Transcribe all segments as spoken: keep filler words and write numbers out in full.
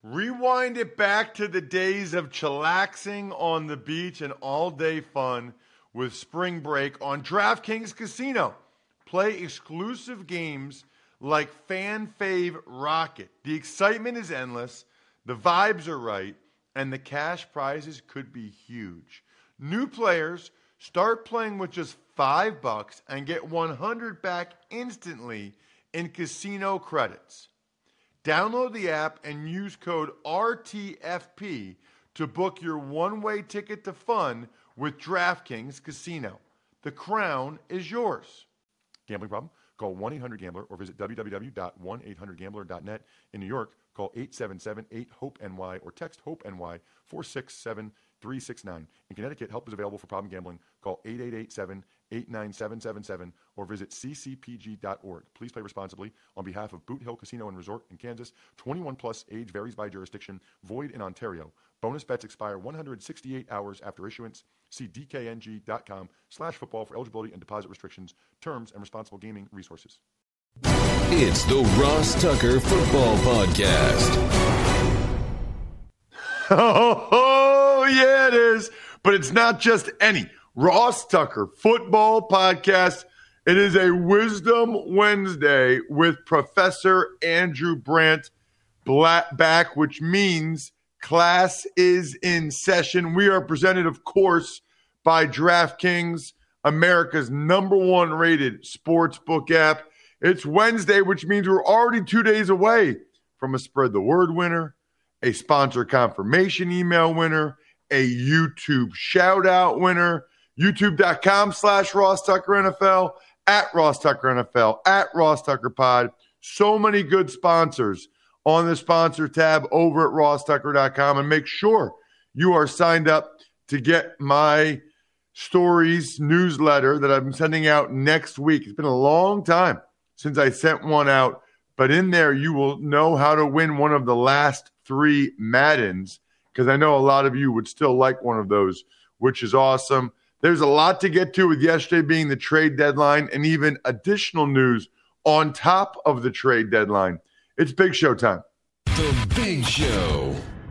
Rewind it back to the days of chillaxing on the beach and all-day fun with Spring Break on DraftKings Casino. Play exclusive games like Fan Fave Rocket. The excitement is endless, the vibes are right, and the cash prizes could be huge. New players start playing with just five bucks and get one hundred back instantly in casino credits. Download the app and use code R T F P to book your one-way ticket to fun with DraftKings Casino. The crown is yours. Gambling problem? Call one eight hundred gambler or visit w w w dot one eight hundred gambler dot net. In New York, call eight seven seven eight hope N Y or text HOPE-NY four six seven three six nine. In Connecticut, help is available for problem gambling. Call eight eight eight seven eight nine seven seven seven or visit c c p g dot org. Please play responsibly. On behalf of Boot Hill Casino and Resort in Kansas, twenty-one plus, age varies by jurisdiction, void in Ontario. Bonus bets expire one hundred sixty-eight hours after issuance. See d k n g dot com slash football for eligibility and deposit restrictions, terms, and responsible gaming resources. It's the Ross Tucker Football Podcast. Oh, oh, yeah, it is. But it's not just any Ross Tucker Football Podcast. It is a Wisdom Wednesday with Professor Andrew Brandt back, which means class is in session. We are presented, of course, by DraftKings, America's number one rated sportsbook app. It's Wednesday, which means we're already two days away from a Spread the Word winner, a sponsor confirmation email winner, a YouTube shout-out winner, youtube.com slash Ross Tucker NFL, at Ross Tucker N F L, at Ross Tucker Pod. So many good sponsors on the sponsor tab over at ross tucker dot com. And make sure you are signed up to get my stories newsletter that I'm sending out next week. It's been a long time since I sent one out, but in there you will know how to win one of the last three Maddens, because I know a lot of you would still like one of those, which is awesome. There's a lot to get to with yesterday being the trade deadline and even additional news on top of the trade deadline. It's Big Show time. The Big Show.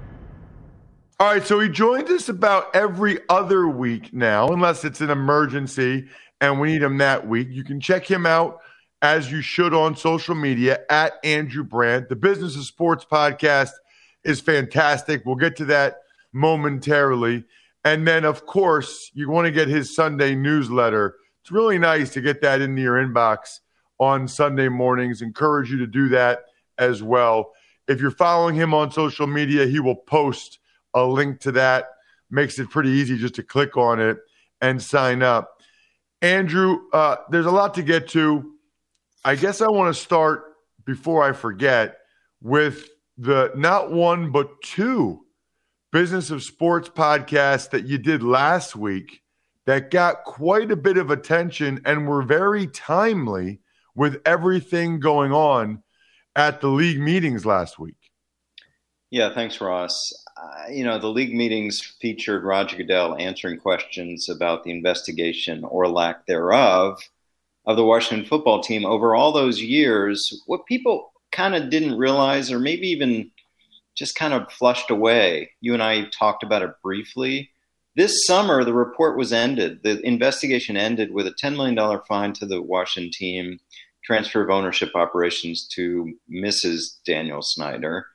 All right, so he joins us about every other week now, unless it's an emergency and we need him that week. You can check him out, as you should, on social media, at Andrew Brandt. The Business of Sports podcast is fantastic. We'll get to that momentarily. And then, of course, you want to get his Sunday newsletter. It's really nice to get that into your inbox on Sunday mornings. Encourage you to do that as well. If you're following him on social media, he will post a link to that. Makes it pretty easy just to click on it and sign up. Andrew, uh, there's a lot to get to. I guess I want to start, before I forget, with the not one but two Business of Sports podcasts that you did last week that got quite a bit of attention and were very timely with everything going on at the league meetings last week. Yeah, thanks, Ross. Uh, you know, the league meetings featured Roger Goodell answering questions about the investigation or lack thereof of the Washington football team over all those years. What people kind of didn't realize, or maybe even just kind of flushed away, you and I talked about it briefly. This summer, the report was ended. The investigation ended with a ten million dollars fine to the Washington team, transfer of ownership operations to Missus Daniel Snyder.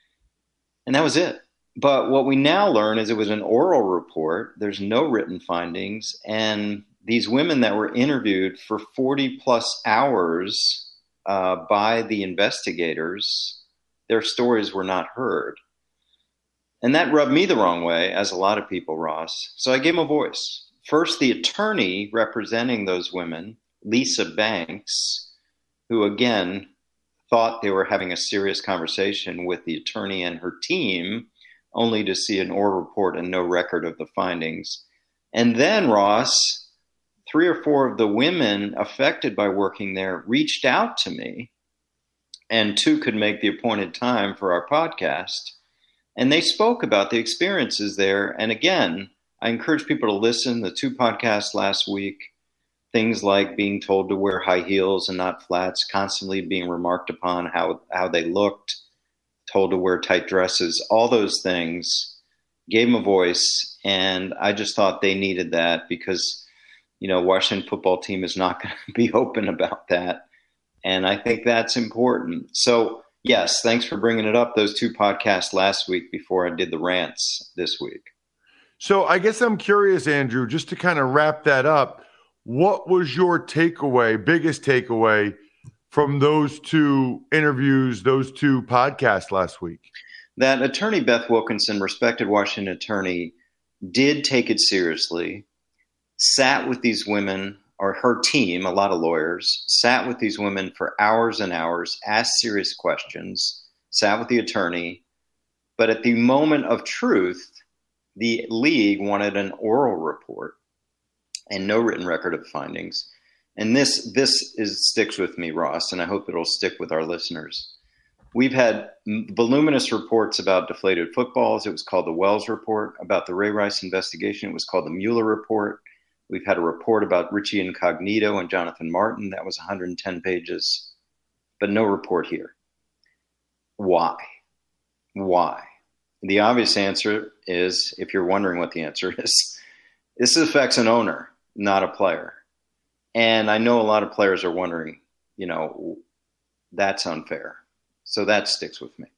And that was it. But what we now learn is it was an oral report. There's no written findings. And these women that were interviewed for forty plus hours uh, by the investigators, their stories were not heard. And that rubbed me the wrong way, as a lot of people, Ross. So I gave them a voice. First, the attorney representing those women, Lisa Banks, who, again, thought they were having a serious conversation with the attorney and her team, only to see an oral report and no record of the findings. And then, Ross, three or four of the women affected by working there reached out to me, and two could make the appointed time for our podcast. And they spoke about the experiences there. And again, I encourage people to listen. The two podcasts last week, things like being told to wear high heels and not flats, constantly being remarked upon how, how they looked, told to wear tight dresses, all those things, gave them a voice. And I just thought they needed that because, you know, Washington football team is not going to be open about that. And I think that's important. So, yes, thanks for bringing it up. Those two podcasts last week before I did the rants this week. So I guess I'm curious, Andrew, just to kind of wrap that up, what was your takeaway, biggest takeaway from those two interviews, those two podcasts last week? That attorney Beth Wilkinson, respected Washington attorney, did take it seriously, sat with these women, or her team, a lot of lawyers, sat with these women for hours and hours, asked serious questions, sat with the attorney. But at the moment of truth, the league wanted an oral report and no written record of findings. And this this is sticks with me, Ross, and I hope it'll stick with our listeners. We've had voluminous reports about deflated footballs. It was called the Wells Report. About the Ray Rice investigation, it was called the Mueller Report. We've had a report about Richie Incognito and Jonathan Martin. That was one hundred ten pages, but no report here. Why? Why? The obvious answer is, if you're wondering what the answer is, this affects an owner, not a player. And I know a lot of players are wondering, you know, that's unfair. So that sticks with me.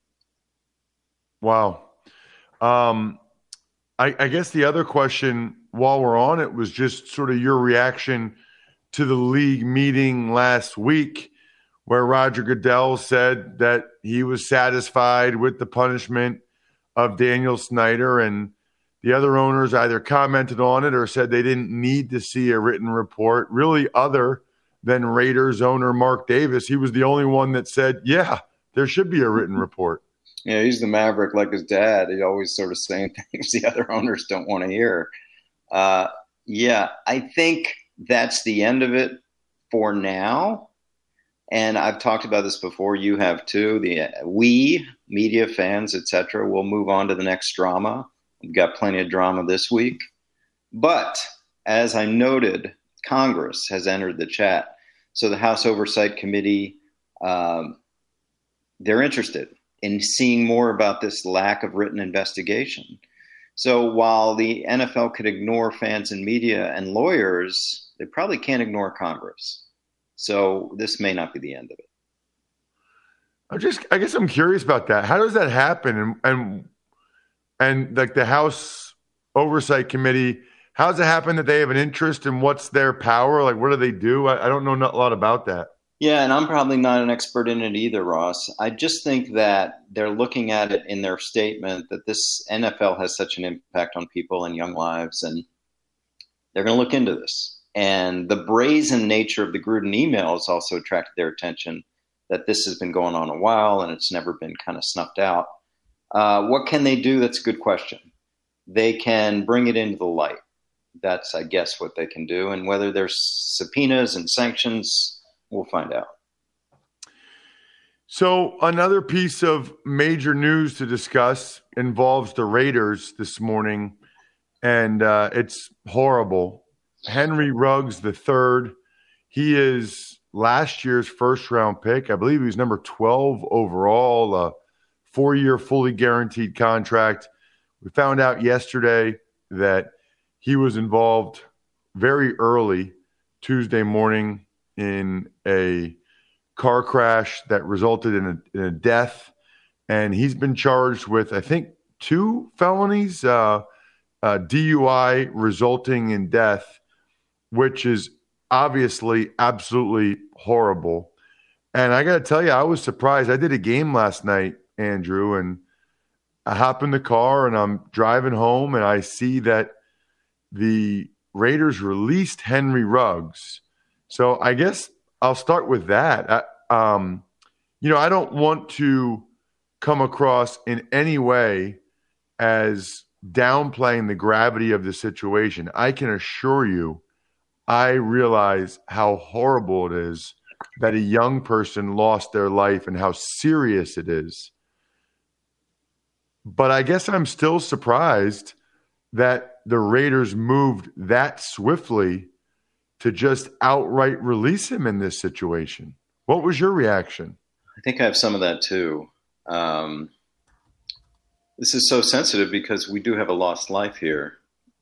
Wow. Um, I, I guess the other question while we're on it was just sort of your reaction to the league meeting last week where Roger Goodell said that he was satisfied with the punishment of Daniel Snyder, and the other owners either commented on it or said they didn't need to see a written report, really other than Raiders owner Mark Davis. He was the only one that said, yeah, there should be a written report. Yeah, he's the maverick like his dad. He's always sort of saying things the other owners don't want to hear. Uh, yeah, I think that's the end of it for now. And I've talked about this before. You have too. The uh, we, media, fans, et cetera, will move on to the next drama. We've got plenty of drama this week. But as I noted, Congress has entered the chat. So the House Oversight Committee, um, they're interested in seeing more about this lack of written investigation. So while the N F L could ignore fans and media and lawyers, they probably can't ignore Congress. So this may not be the end of it. I just, I guess I'm curious about that. How does that happen? And and and like the House Oversight Committee, how does it happen that they have an interest in what's their power? Like, what do they do? I, I don't know a lot about that. Yeah, and I'm probably not an expert in it either, Ross. I just think that they're looking at it in their statement that this N F L has such an impact on people and young lives, and they're going to look into this. And the brazen nature of the Gruden emails also attracted their attention, that this has been going on a while and it's never been kind of snuffed out. Uh, what can they do? That's a good question. They can bring it into the light. That's, I guess, what they can do. And whether there's subpoenas and sanctions, we'll find out. So another piece of major news to discuss involves the Raiders this morning, and uh, it's horrible. Henry Ruggs the third, he is last year's first-round pick. I believe he was number twelve overall, a four-year fully guaranteed contract. We found out yesterday that he was involved very early Tuesday morning in a car crash that resulted in a, in a death. And he's been charged with, I think, two felonies, uh, uh, D U I resulting in death, which is obviously absolutely horrible. And I got to tell you, I was surprised. I did a game last night, Andrew, and I hop in the car and I'm driving home and I see that the Raiders released Henry Ruggs. So I guess I'll start with that. I, um, you know, I don't want to come across in any way as downplaying the gravity of the situation. I can assure you, I realize how horrible it is that a young person lost their life and how serious it is. But I guess I'm still surprised that the Raiders moved that swiftly to just outright release him in this situation. What was your reaction? I think I have some of that too. Um, this is so sensitive because we do have a lost life here.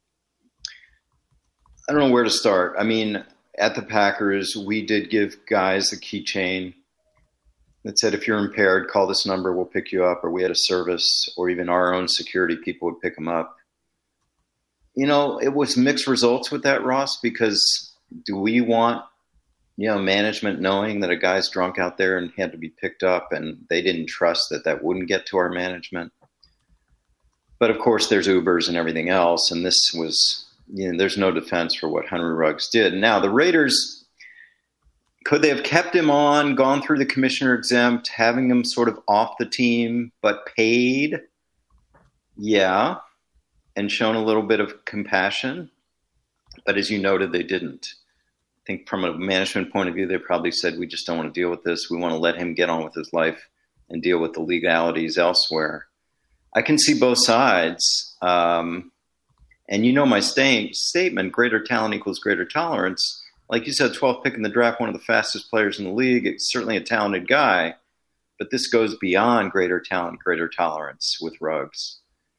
I don't know where to start. I mean, at the Packers, we did give guys a keychain that said, if you're impaired, call this number, we'll pick you up. Or we had a service, or even our own security people would pick them up. You know, it was mixed results with that, Ross, because do we want, you know, management knowing that a guy's drunk out there and had to be picked up, and they didn't trust that that wouldn't get to our management? But of course, there's Ubers and everything else, and this was, you know, there's no defense for what Henry Ruggs did. Now, the Raiders, could they have kept him on, gone through the commissioner exempt, having him sort of off the team, but paid? Yeah, and shown a little bit of compassion. But as you noted, they didn't. I think from a management point of view, they probably said, we just don't want to deal with this. We want to let him get on with his life and deal with the legalities elsewhere. I can see both sides. Um, and you know my sta- statement, greater talent equals greater tolerance. Like you said, twelfth pick in the draft, one of the fastest players in the league. It's certainly a talented guy, but this goes beyond greater talent, greater tolerance with Ruggs.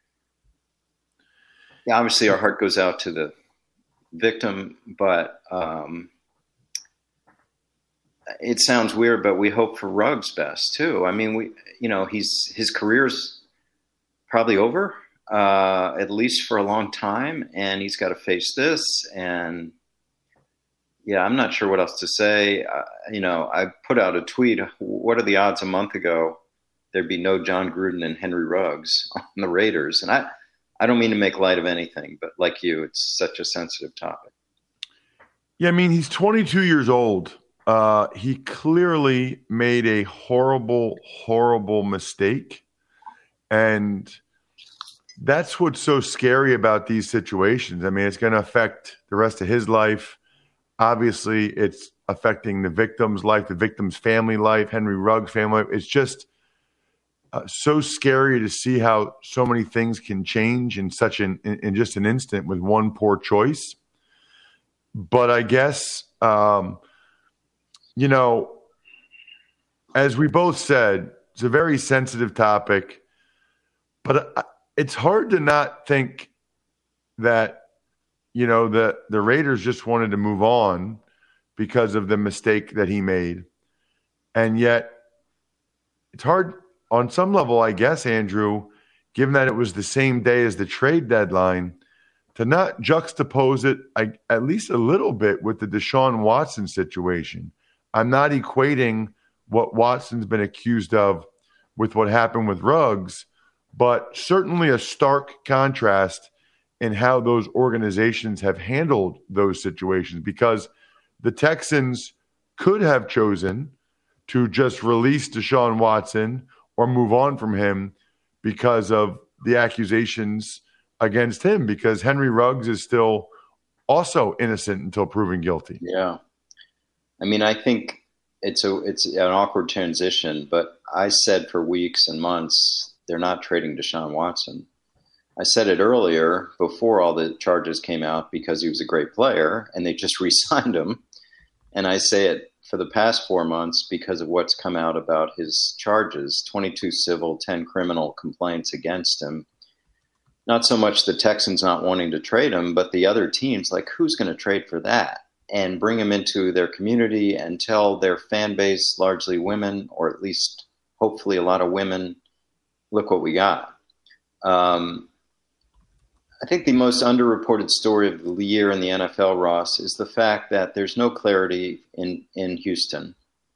Yeah, obviously our heart goes out to the victim, but um, it sounds weird, but we hope for Ruggs' best too. I mean, we, you know, he's his career's probably over, uh, at least for a long time, and he's got to face this. And yeah, I'm not sure what else to say. Uh, you know, I put out a tweet. What are the odds a month ago there'd be no John Gruden and Henry Ruggs on the Raiders? And I, I don't mean to make light of anything, but like you, it's such a sensitive topic. Yeah, I mean, he's twenty-two years old. Uh, he clearly made a horrible, horrible mistake. And that's what's so scary about these situations. I mean, it's going to affect the rest of his life. Obviously, it's affecting the victim's life, the victim's family life, Henry Ruggs' family life. It's just uh, so scary to see how so many things can change in such an in, in just an instant with one poor choice. But I guess, um, you know, as we both said, it's a very sensitive topic. But it's hard to not think that, you know, the, the Raiders just wanted to move on because of the mistake that he made. And yet it's hard on some level, I guess, Andrew, given that it was the same day as the trade deadline, to not juxtapose it I, at least a little bit with the Deshaun Watson situation. I'm not equating what Watson's been accused of with what happened with Ruggs, but certainly a stark contrast in how those organizations have handled those situations, because the Texans could have chosen to just release Deshaun Watson or move on from him because of the accusations against him, because Henry Ruggs is still also innocent until proven guilty. Yeah. I mean, I think it's a it's an awkward transition, but I said for weeks and months they're not trading Deshaun Watson. I said it earlier before all the charges came out because he was a great player and they just re-signed him. And I say it for the past four months because of what's come out about his charges, twenty-two civil, ten criminal complaints against him. Not so much the Texans not wanting to trade him, but the other teams, like, who's going to trade for that and bring him into their community and tell their fan base, largely women, or at least hopefully a lot of women, look what we got. Um, I think the most underreported story of the year in the N F L, Ross, is the fact that there's no clarity in, in Houston.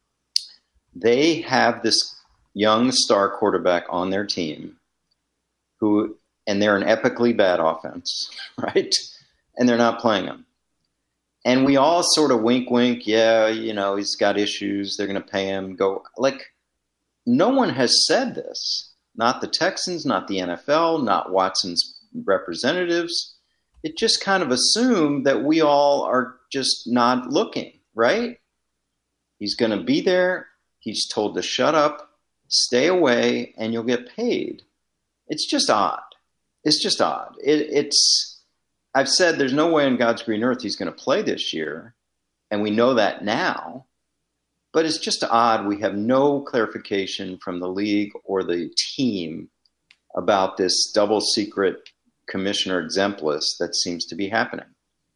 They have this young star quarterback on their team who, and they're an epically bad offense, right? And they're not playing him. And we all sort of wink, wink, yeah, you know, he's got issues. They're going to pay him. Go, like, no one has said this. Not the Texans, not the N F L, not Watson's representatives. It just kind of assumed that we all are just not looking, right? He's going to be there. He's told to shut up, stay away, and you'll get paid. It's just odd. It's just odd. It, it's, I've said there's no way in God's green earth he's going to play this year, and we know that now. But it's just odd. We have no clarification from the league or the team about this double secret commissioner exemplis that seems to be happening.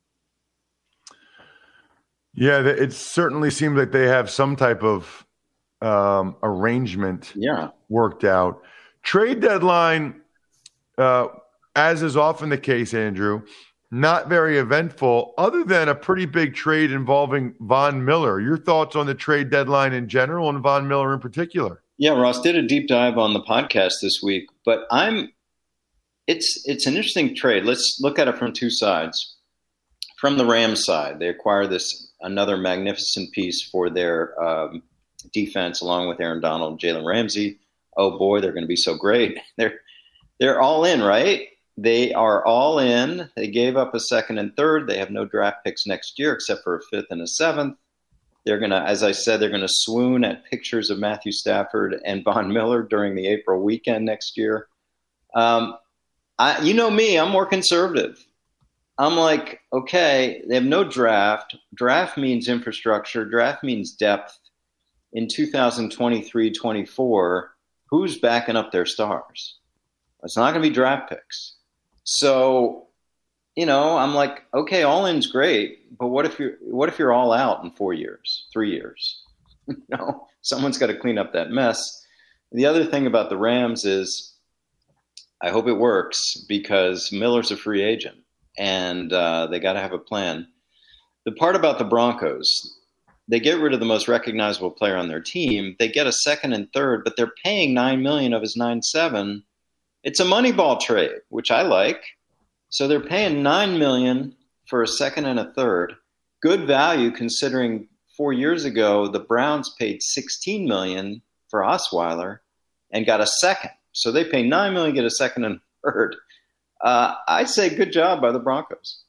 Yeah, it certainly seems like they have some type of um, arrangement yeah. worked out. Trade deadline, uh, as is often the case, Andrew, not very eventful, other than a pretty big trade involving Von Miller. Your thoughts on the trade deadline in general and Von Miller in particular? Yeah, Ross did a deep dive on the podcast this week, but I'm it's it's an interesting trade. Let's look at it from two sides. From the Rams side, they acquire this another magnificent piece for their um, defense, along with Aaron Donald, Jalen Ramsey. Oh boy, they're going to be so great. They're they're all in, right? They are all in. They gave up a second and third. They have no draft picks next year except for a fifth and a seventh. They're going to, as I said, they're going to swoon at pictures of Matthew Stafford and Von Miller during the April weekend next year. Um, I, you know me, I'm more conservative. I'm like, okay, they have no draft. Draft means infrastructure. Draft means depth. In two thousand twenty-three twenty-four, who's backing up their stars? It's not going to be draft picks. So, you know, I'm like, okay, all in's great, but what if you're what if you're all out in four years, three years? You know, someone's got to clean up that mess. The other thing about the Rams is, I hope it works because Miller's a free agent, and uh, they got to have a plan. The part about the Broncos, they get rid of the most recognizable player on their team. They get a second and third, but they're paying nine million dollars of his nine seven. It's a Moneyball trade, which I like. So they're paying nine million dollars for a second and a third. Good value considering four years ago the Browns paid sixteen million dollars for Osweiler and got a second. So they pay nine million dollars, get a second and a third. Uh, I'd say good job by the Broncos.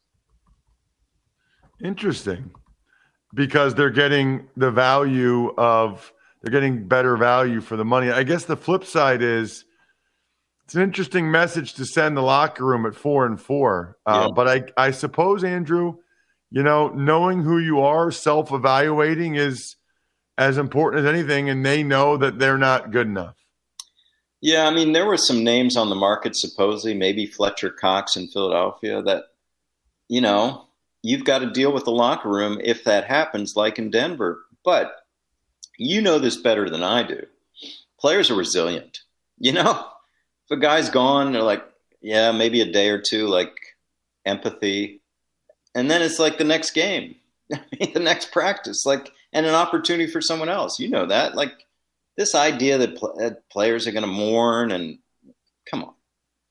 Interesting. Because they're getting the value of they're getting better value for the money. I guess the flip side is it's an interesting message to send the locker room at four and four. Uh, Yeah. But I, I suppose, Andrew, you know, knowing who you are, self-evaluating is as important as anything, and they know that they're not good enough. Yeah, I mean, there were some names on the market, supposedly, maybe Fletcher Cox in Philadelphia, that, you know, you've got to deal with the locker room if that happens, like in Denver. But you know this better than I do. Players are resilient. You know, if a guy's gone, they're like, yeah, maybe a day or two, like empathy. And then it's like the next game, the next practice, like, and an opportunity for someone else. You know that. Like, this idea that, pl- that players are going to mourn and come on.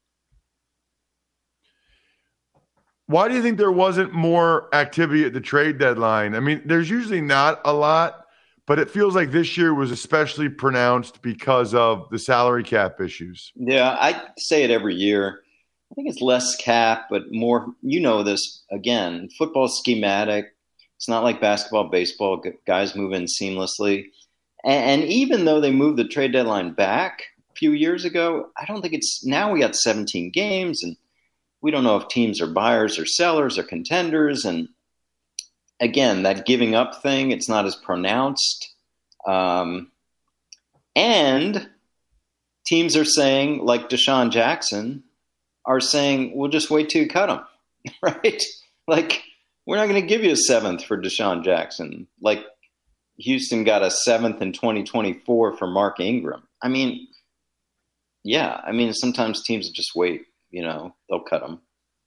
Why do you think there wasn't more activity at the trade deadline? I mean, there's usually not a lot, but it feels like this year was especially pronounced because of the salary cap issues. Yeah, I say it every year. I think it's less cap, but more, you know this, again, football's schematic. It's not like basketball, baseball. Guys move in seamlessly. And, and even though they moved the trade deadline back a few years ago, I don't think it's – now we got seventeen games, and we don't know if teams are buyers or sellers or contenders. And again, that giving up thing, it's not as pronounced. Um, and teams are saying, like Deshaun Jackson, are saying, we'll just wait till you cut him, right? Like, we're not going to give you a seventh for Deshaun Jackson. Like, Houston got a seventh in twenty twenty-four for Mark Ingram. I mean, yeah, I mean, sometimes teams just wait. You know, they'll cut them.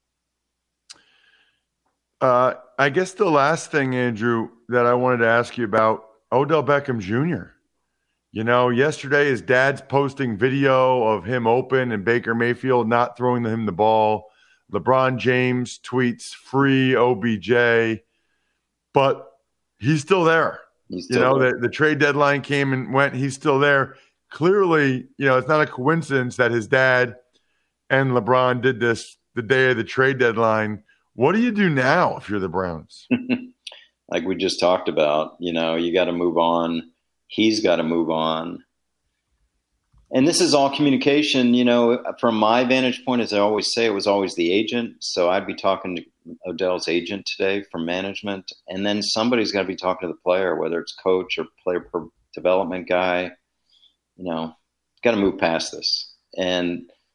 Uh, I guess the last thing, Andrew, that I wanted to ask you about, Odell Beckham Junior You know, yesterday his dad's posting video of him open and Baker Mayfield not throwing him the ball. LeBron James tweets free O B J, but he's still there. He's still you know, there. the, the trade deadline came and went. He's still there. Clearly, you know, it's not a coincidence that his dad and LeBron did this the day of the trade deadline. What do you do now if you're the Browns? Like we just talked about, you know, you got to move on. He's got to move on. And this is all communication, you know, from my vantage point, as I always say, it was always the agent. So I'd be talking to Odell's agent today from management. And then somebody's got to be talking to the player, whether it's coach or player development guy. You know, got to move past this. And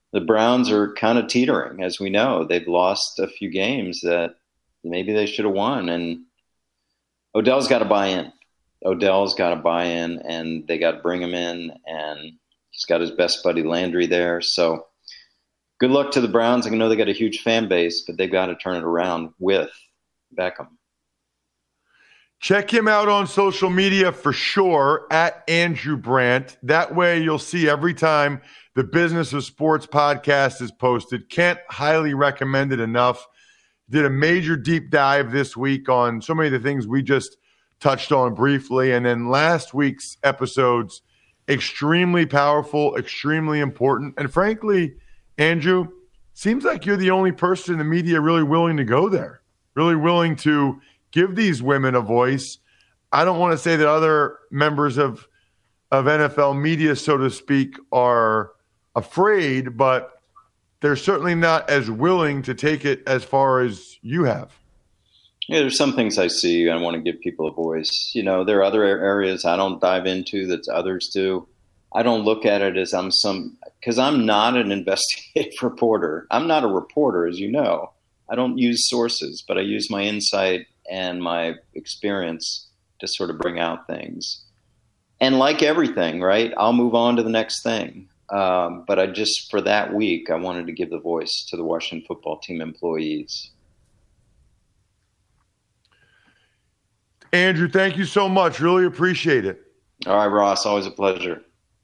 the Browns are kind of teetering, as we know. They've lost a few games that maybe they should have won, and Odell's got to buy in. Odell's got to buy in, and they got to bring him in, and he's got his best buddy Landry there. So good luck to the Browns. I know they got a huge fan base, but they've got to turn it around with Beckham. Check him out on social media for sure, at Andrew Brandt. That way you'll see every time the Business of Sports podcast is posted. Can't highly recommend it enough. Did a major deep dive this week on so many of the things we just touched on briefly. And then last week's episodes, extremely powerful, extremely important. And frankly, Andrew, seems like you're the only person in the media really willing to go there, really willing to give these women a voice. I don't want to say that other members of of N F L media, so to speak, are afraid, but they're certainly not as willing to take it as far as you have. Yeah, there's some things I see. I want to give people a voice. You know, there are other areas I don't dive into that others do. I don't look at it as I'm some – because I'm not an investigative reporter. I'm not a reporter, as you know. I don't use sources, but I use my insight and my experience to sort of bring out things. And like everything, right, I'll move on to the next thing. Um, but I just, for that week, I wanted to give the voice to the Washington football team employees. Andrew, thank you so much. Really appreciate it. All right, Ross, always a pleasure.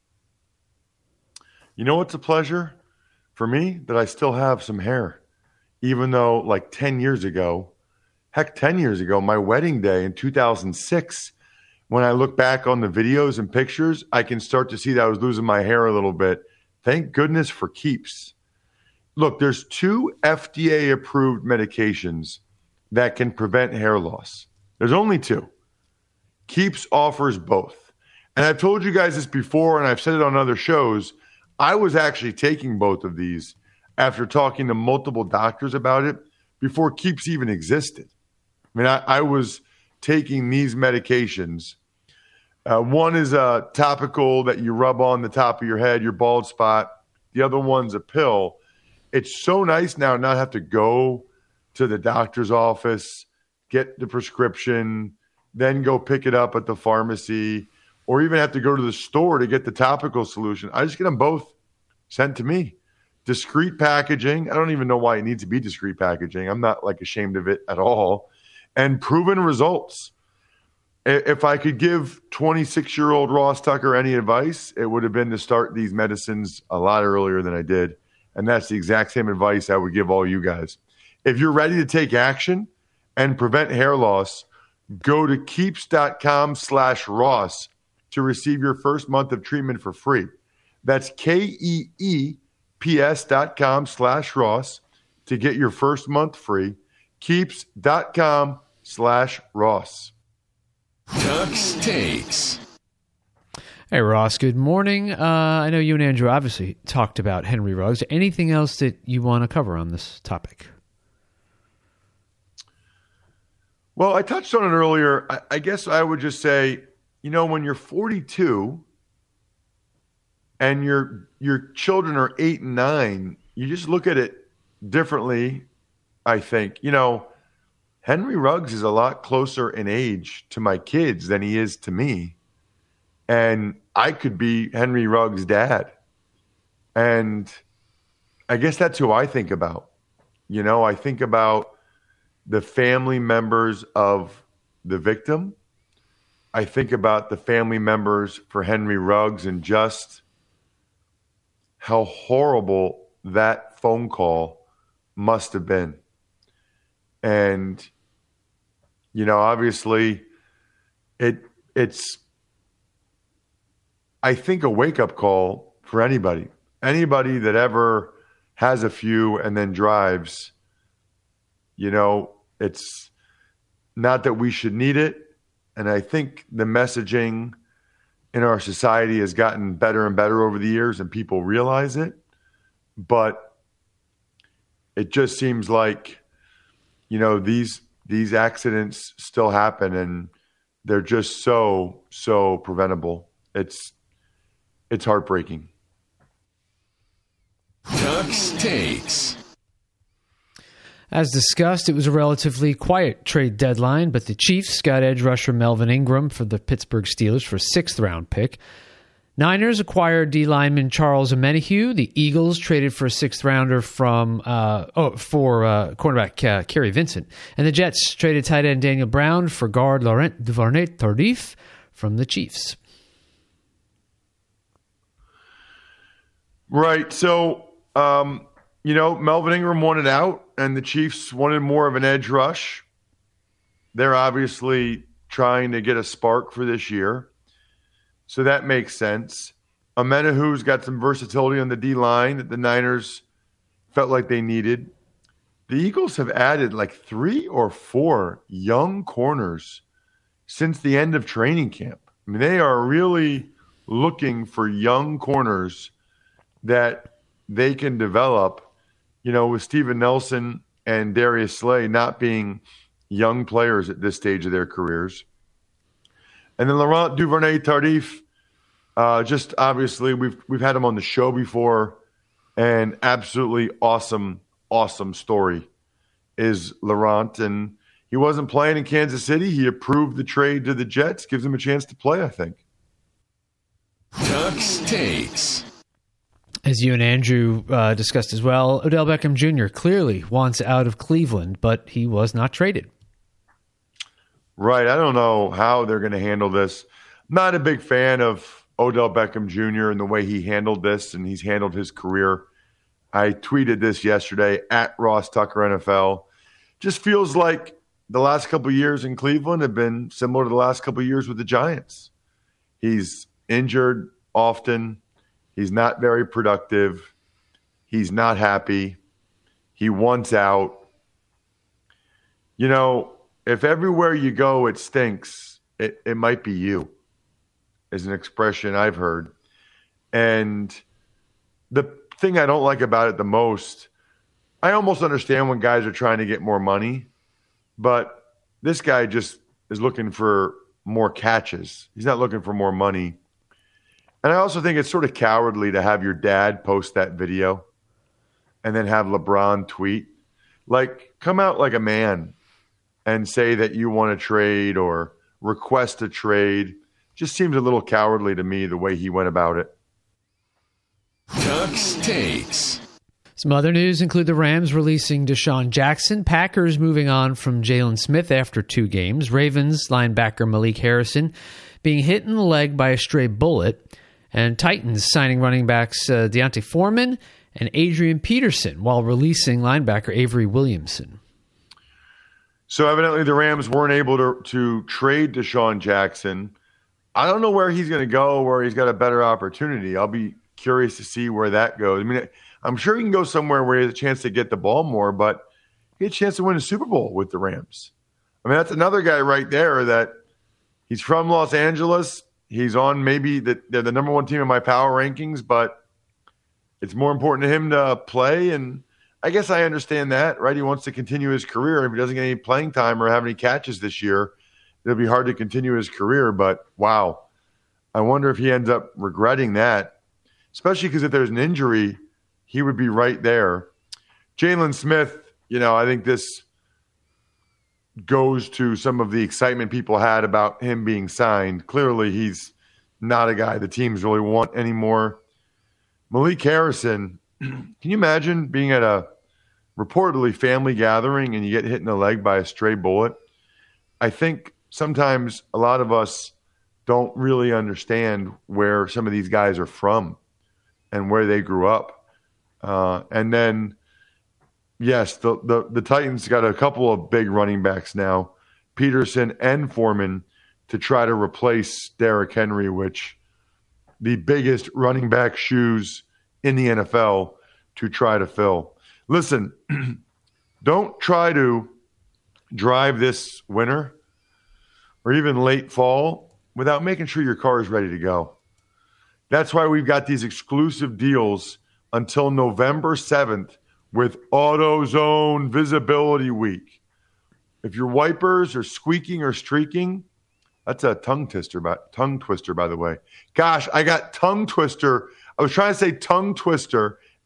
You know what's a pleasure for me? That I still have some hair. Even though like ten years ago, heck, ten years ago, my wedding day in two thousand six, when I look back on the videos and pictures, I can start to see that I was losing my hair a little bit. Thank goodness for Keeps. Look, there's two F D A-approved medications that can prevent hair loss. There's only two. Keeps offers both. And I've told you guys this before, and I've said it on other shows. I was actually taking both of these after talking to multiple doctors about it before Keeps even existed. I mean, I, I was taking these medications. Uh, one is a topical that you rub on the top of your head, your bald spot. The other one's a pill. It's so nice now not have to go to the doctor's office, get the prescription, then go pick it up at the pharmacy, or even have to go to the store to get the topical solution. I just get them both sent to me. Discreet packaging. I don't even know why it needs to be discreet packaging. I'm not like ashamed of it at all. And proven results. If I could give twenty-six-year-old Ross Tucker any advice, it would have been to start these medicines a lot earlier than I did. And that's the exact same advice I would give all you guys. If you're ready to take action and prevent hair loss, go to keeps.com slash Ross to receive your first month of treatment for free. That's K-E-E-P-S dot com slash Ross to get your first month free. Keeps.com slash Ross. Tuck's Takes. Hey, Ross, good morning. Uh, I know you and Andrew obviously talked about Henry Ruggs. Anything else that you want to cover on this topic? Well, I touched on it earlier. I, I guess I would just say, you know, when you're forty-two and your your children are eight and nine, you just look at it differently, I think. You know, Henry Ruggs is a lot closer in age to my kids than he is to me. And I could be Henry Ruggs' dad. And I guess that's who I think about. You know, I think about the family members of the victim. I think about the family members for Henry Ruggs and just how horrible that phone call must have been. And, you know, obviously it it's, I think, a wake-up call for anybody. Anybody that ever has a few and then drives, you know, it's not that we should need it. And I think the messaging in our society has gotten better and better over the years and people realize it. But it just seems like, you know, these these accidents still happen and they're just so, so preventable. It's it's heartbreaking. Tux Takes. As discussed, it was a relatively quiet trade deadline, but the Chiefs got edge rusher Melvin Ingram for the Pittsburgh Steelers for a sixth-round pick. Niners acquired D lineman Charles Omenihu. The Eagles traded for a sixth-rounder from uh, oh for uh, cornerback uh, Kerry Vincent, and the Jets traded tight end Daniel Brown for guard Laurent Duvernay-Tardif from the Chiefs. Right. So, um, you know, Melvin Ingram wanted out, and the Chiefs wanted more of an edge rush. They're obviously trying to get a spark for this year. So that makes sense. Omenihu's got some versatility on the D-line that the Niners felt like they needed. The Eagles have added like three or four young corners since the end of training camp. I mean, they are really looking for young corners that they can develop, you know, with Steven Nelson and Darius Slay not being young players at this stage of their careers. And then Laurent Duvernay-Tardif, uh, just obviously we've we've had him on the show before, and absolutely awesome, awesome story is Laurent. And he wasn't playing in Kansas City. He approved the trade to the Jets, gives him a chance to play, I think. Tux Takes. As you and Andrew uh, discussed as well, Odell Beckham Junior clearly wants out of Cleveland, but he was not traded. Right. I don't know how they're going to handle this. Not a big fan of Odell Beckham Junior and the way he handled this, and he's handled his career. I tweeted this yesterday at Ross Tucker N F L. Just feels like the last couple of years in Cleveland have been similar to the last couple of years with the Giants. He's injured often. He's not very productive. He's not happy. He wants out. You know, if everywhere you go it stinks, it, it might be you, is an expression I've heard. And the thing I don't like about it the most, I almost understand when guys are trying to get more money, but this guy just is looking for more catches. He's not looking for more money. And I also think it's sort of cowardly to have your dad post that video and then have LeBron tweet. Like, come out like a man and say that you want to trade or request a trade. Just seems a little cowardly to me the way he went about it. Tux Takes. Some other news include the Rams releasing Deshaun Jackson, Packers moving on from Jalen Smith after two games, Ravens linebacker Malik Harrison being hit in the leg by a stray bullet, and Titans signing running backs uh, Deontay Foreman and Adrian Peterson while releasing linebacker Avery Williamson. So evidently the Rams weren't able to, to trade Deshaun Jackson. I don't know where he's going to go, where he's got a better opportunity. I'll be curious to see where that goes. I mean, I'm sure he can go somewhere where he has a chance to get the ball more, but he had a chance to win a Super Bowl with the Rams. I mean, that's another guy right there that he's from Los Angeles. He's on maybe the, they're the number one team in my power rankings, but it's more important to him to play. And I guess I understand that, right? He wants to continue his career. If he doesn't get any playing time or have any catches this year, it'll be hard to continue his career. But wow, I wonder if he ends up regretting that, especially because if there's an injury, he would be right there. Jalen Smith, you know, I think this goes to some of the excitement people had about him being signed. Clearly, he's not a guy the teams really want anymore. Malik Harrison, can you imagine being at a reportedly family gathering and you get hit in the leg by a stray bullet? I think sometimes a lot of us don't really understand where some of these guys are from and where they grew up. Uh, and then Yes, the, the, the Titans got a couple of big running backs now, Peterson and Foreman, to try to replace Derrick Henry, which the biggest running back shoes in the N F L to try to fill. Listen, don't try to drive this winter or even late fall without making sure your car is ready to go. That's why we've got these exclusive deals until November seventh with AutoZone Visibility Week. If your wipers are squeaking or streaking, that's a tongue twister, by, tongue twister, by the way. Gosh, I got tongue twister. I was trying to say tongue twister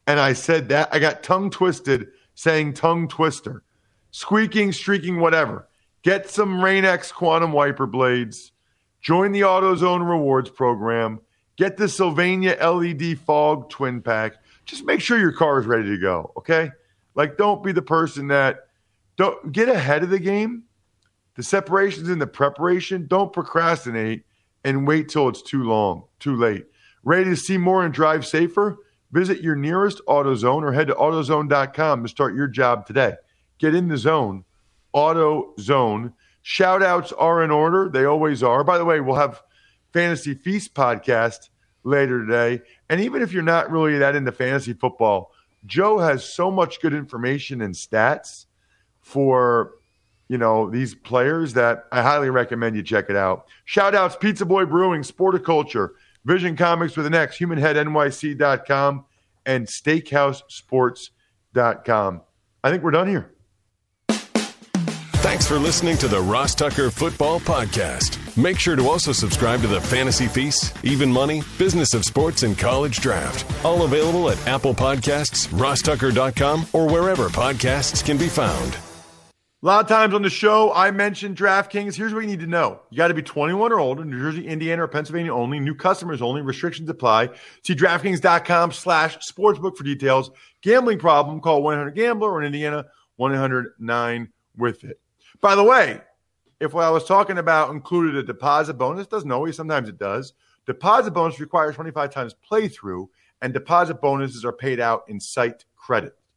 and I said that. I got tongue twisted saying tongue twister. Squeaking, streaking, whatever. Get some Rain-X Quantum Wiper Blades. Join the AutoZone Rewards program. Get the Sylvania L E D Fog Twin Pack. Just make sure your car is ready to go, okay? Like, don't be the person that don't get ahead of the game. The separation's in the preparation. Don't procrastinate and wait till it's too long, too late. Ready to see more and drive safer? Visit your nearest AutoZone or head to AutoZone dot com to start your job today. Get in the zone. AutoZone. Shout-outs are in order. They always are. By the way, we'll have Fantasy Feast podcast later today. And even if you're not really that into fantasy football, Joe has so much good information and stats for, you know, these players that I highly recommend you check it out. Shout-outs, Pizza Boy Brewing, Sporticulture, Vision Comics with an X, human head N Y C dot com, and steakhouse sports dot com. I think we're done here. Thanks for listening to the Ross Tucker Football Podcast. Make sure to also subscribe to the Fantasy Feast, Even Money, Business of Sports, and College Draft. All available at Apple Podcasts, ross tucker dot com, or wherever podcasts can be found. A lot of times on the show, I mentioned DraftKings. Here's what you need to know. You got to be twenty-one or older, New Jersey, Indiana, or Pennsylvania only. New customers only. Restrictions apply. See DraftKings dot com slash sportsbook for details. Gambling problem, call one eight hundred gambler, or in Indiana, one eight hundred nine with it. By the way, if what I was talking about included a deposit bonus, doesn't always, sometimes it does. Deposit bonus requires twenty-five times playthrough, and deposit bonuses are paid out in site credit.